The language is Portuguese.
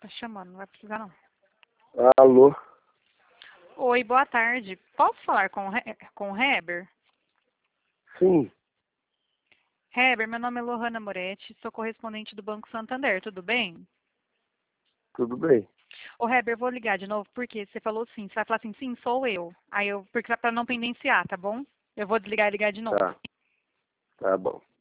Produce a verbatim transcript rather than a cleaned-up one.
Tá chamando, não vai precisar não. Alô? Oi, boa tarde. Posso falar com o, He com o Heber? Sim, Heber, meu nome é Lohana Moretti, sou correspondente do Banco Santander, tudo bem? tudo bem. Ô Heber, eu vou ligar de novo porque você falou sim. Você vai falar assim, sim, sou eu. Aí eu, porque para não pendenciar, tá bom? Eu vou desligar e ligar de novo. Tá, tá bom.